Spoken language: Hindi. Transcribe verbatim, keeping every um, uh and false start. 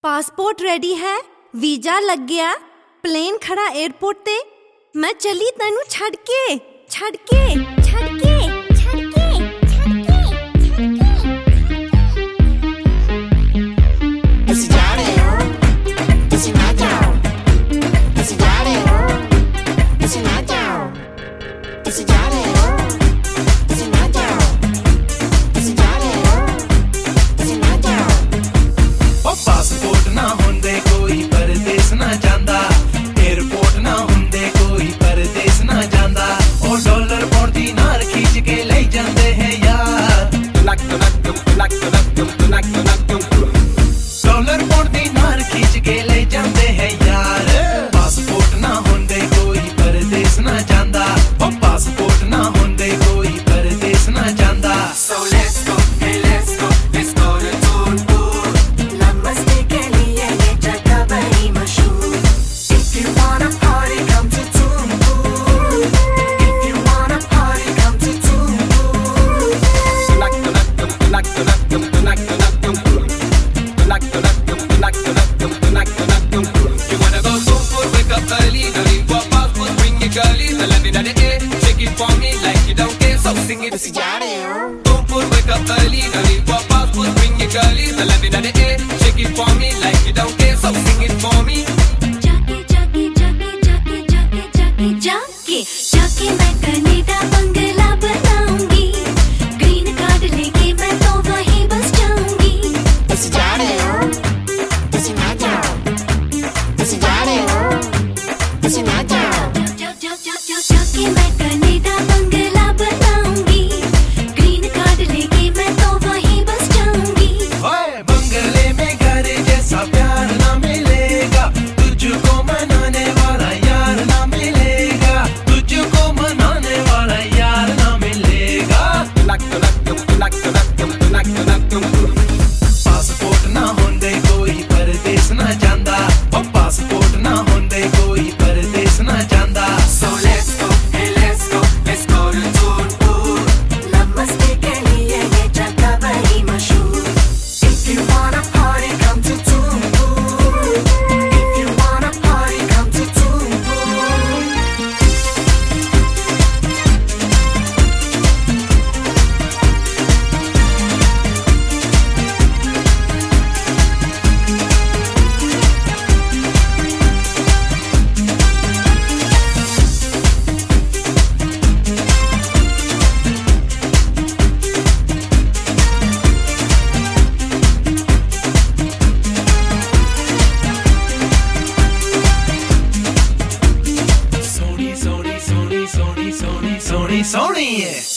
पासपोर्ट रेडी है, वीजा लग गया, प्लेन खड़ा एयरपोर्ट ते, मैं चली तेनू छड़ के छड़ के छड़ के छड़ के छड़ के तुसी जा रहे हो, तुसी ना जाओ, तुसी जा रहे हो, तुसी ना जाओ, तुसी जा रहे हो, तुसी ना जाओ, तुसी जा रहे हो, तुसी ना जाओ। ओ पासपोर्ट ना होंदे कोई परदेस ना जांदा, एयरपोर्ट ना होंदे कोई परदेस ना जांदा, ओ डॉलर पौंड दिनार खींच के ले जांदे हैं यार, लक लक लक लक लक लक डॉलर पौंड दिनार खींच के ले जांदे हैं यार। पासपोर्ट ना होंदे कोई परदेस ना जांदा, ओ पासपोर्ट ना होंदे कोई परदेस ना जांदा। So let's go, hey let's go, let's go to Tunpur, नमस्ते के लिए ये जगह बड़ी मशहूर। If you wanna party, come to Tunpur. If you wanna party, come to Tunpur. लक लक लक लक लक लक लक लक लक You wanna go Tunpur, wake up early, no need for passport, bring your girlies, and let me know the air, shake it for me like you don't care, so sing it. तुसी जा रहे हो, Tunpur, wake up early, no need for passport, bring your girlies, and let me know the air, shake it for me like you don't care, so sing it for me. जाके जाके जाके जाके जाके जाके जाके जाके मैं कनाडा बंगला बनाऊंगी, ग्रीन कार्ड लेके मैं तो वहीं बस जाऊंगी। तुसी जा रहे हो, तुसी ना जाओ, तुसी जा रहे हो, तुसी ना जाओ। जा जा जा जा जाके मैं कनाडा बंगला बनाऊंगी, ग्रीन कार्ड लेके मैं तो वहीं बस जाऊंगी। ओए बंगले में घर जैसा प्यार ना मिलेगा, तुझको मनाने वाला यार ना मिलेगा, तुझको मनाने वाला यार ना मिलेगा। लक लक लक लक लक लक पासपोर्ट ना होंदे कोई परदेस ना जांदा, ओ पासपोर्ट ना होंदे कोई परदेस ना जांदा। So let's go, hey let's go, let's go to Tunpur, नमस्ते के लिए ये जगह बड़ी मशहूर। If you wanna party, come to Tunpur. If you wanna party, come to Tunpur. Soni Soni Soni Soni Soni Soni Soni है।